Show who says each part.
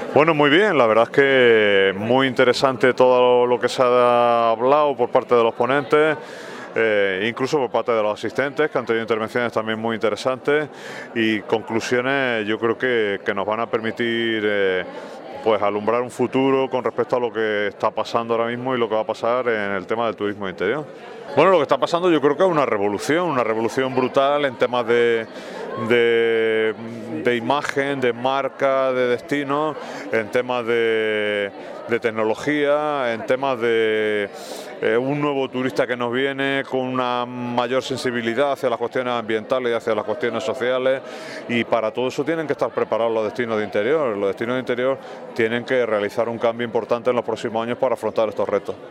Speaker 1: Bueno, muy bien, la verdad es que muy interesante todo lo que se ha hablado por parte de los ponentes, incluso por parte de los asistentes, que han tenido intervenciones también muy interesantes y conclusiones yo creo que nos van a permitir pues alumbrar un futuro con respecto a lo que está pasando ahora mismo y lo que va a pasar en el tema del turismo interior. Bueno, lo que está pasando yo creo que es una revolución brutal en temas de imagen, de marca, de destino, en temas de tecnología, en temas de un nuevo turista que nos viene con una mayor sensibilidad hacia las cuestiones ambientales y hacia las cuestiones sociales, y para todo eso tienen que estar preparados los destinos de interior. Los destinos de interior tienen que realizar un cambio importante en los próximos años para afrontar estos retos.